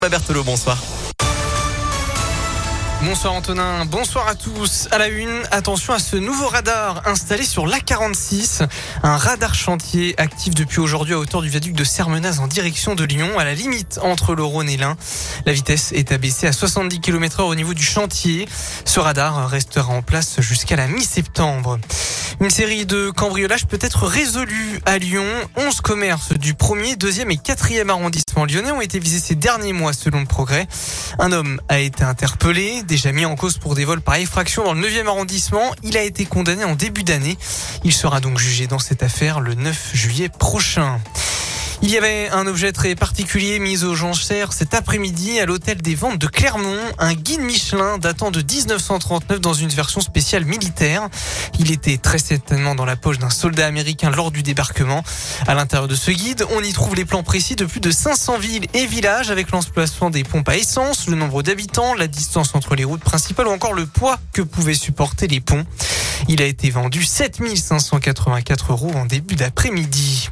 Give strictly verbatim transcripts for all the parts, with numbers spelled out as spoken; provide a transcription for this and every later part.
Berthelot, bonsoir. Bonsoir Antonin, bonsoir à tous. À la une, attention à ce nouveau radar installé sur l'A quarante-six. Un radar chantier actif depuis aujourd'hui à hauteur du viaduc de Sermenaz en direction de Lyon, à la limite entre le Rhône et l'Ain. La vitesse est abaissée à soixante-dix kilomètres heure au niveau du chantier. Ce radar restera en place jusqu'à la mi-septembre. Une série de cambriolages peut être résolue à Lyon. onze commerces du premier, deuxième et quatrième arrondissement lyonnais ont été visés ces derniers mois selon le Progrès. Un homme a été interpellé, déjà mis en cause pour des vols par effraction dans le neuvième arrondissement. Il a été condamné en début d'année. Il sera donc jugé dans cette affaire le neuf juillet prochain. Il y avait un objet très particulier mis aux enchères cet après-midi à l'hôtel des Ventes de Clermont, un guide Michelin datant de dix-neuf cent trente-neuf dans une version spéciale militaire. Il était très certainement dans la poche d'un soldat américain lors du débarquement. À l'intérieur de ce guide, on y trouve les plans précis de plus de cinq cents villes et villages avec l'emplacement des pompes à essence, le nombre d'habitants, la distance entre les routes principales ou encore le poids que pouvaient supporter les ponts. Il a été vendu sept mille cinq cent quatre-vingt-quatre euros en début d'après-midi.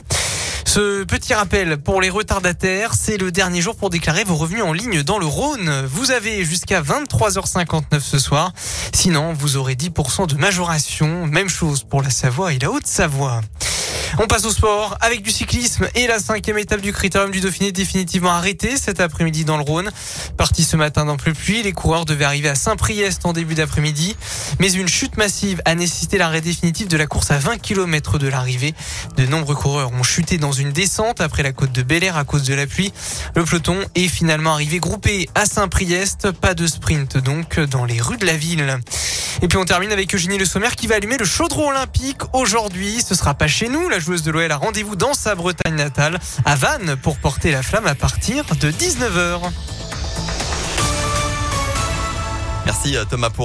Ce petit rappel pour les retardataires, c'est le dernier jour pour déclarer vos revenus en ligne dans le Rhône. Vous avez jusqu'à vingt-trois heures cinquante-neuf ce soir. Sinon, vous aurez dix pour cent de majoration. Même chose pour la Savoie et la Haute-Savoie. On passe au sport avec du cyclisme et la cinquième étape du Critérium du Dauphiné définitivement arrêtée cet après-midi dans le Rhône. Parti ce matin dans peu pluie, les coureurs devaient arriver à Saint-Priest en début d'après-midi. Mais une chute massive a nécessité l'arrêt définitif de la course à vingt kilomètres de l'arrivée. De nombreux coureurs ont chuté dans une descente après la côte de Bel-Air à cause de la pluie. Le peloton est finalement arrivé groupé à Saint-Priest. Pas de sprint donc dans les rues de la ville. Et puis on termine avec Eugénie Le Sommer qui va allumer le chaudron olympique aujourd'hui. Ce sera pas chez nous. La joueuse de l'O L a rendez-vous dans sa Bretagne natale, à Vannes, pour porter la flamme à partir de dix-neuf heures. Merci Thomas pour